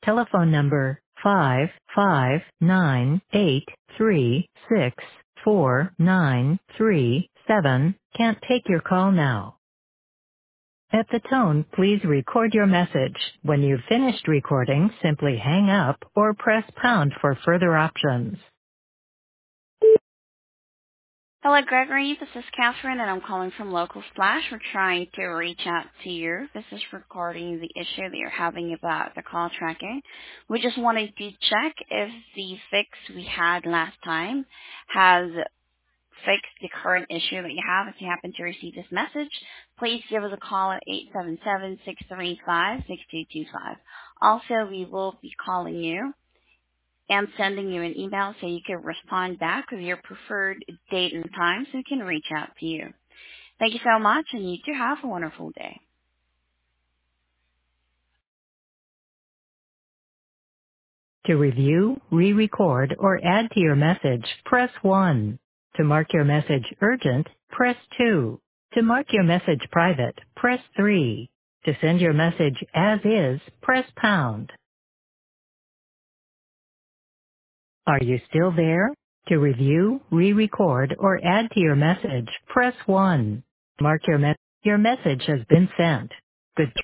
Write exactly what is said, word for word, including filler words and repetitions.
Telephone number five five nine eight three six four nine three seven can't take your call now. At the tone, please record your message. When you've finished recording, simply hang up or press pound for further options. Hello, Gregory. This is Catherine, and I'm calling from Local Splash. We're trying to reach out to you. This is regarding the issue that you're having about the call tracking. We just wanted to check if the fix we had last time has fixed the current issue that you have. If you happen to receive this message, please give us a call at eight seven seven, six three five, six two two five. Also, we will be calling you and sending you an email so you can respond back with your preferred date and time so we can reach out to you. Thank you so much, and you do have a wonderful day. To review, re-record, or add to your message, press one. To mark your message urgent, press two. To mark your message private, press three. To send your message as is, press pound. Are you still there? To review, re-record, or add to your message, press one. Mark your message. Your message has been sent. Good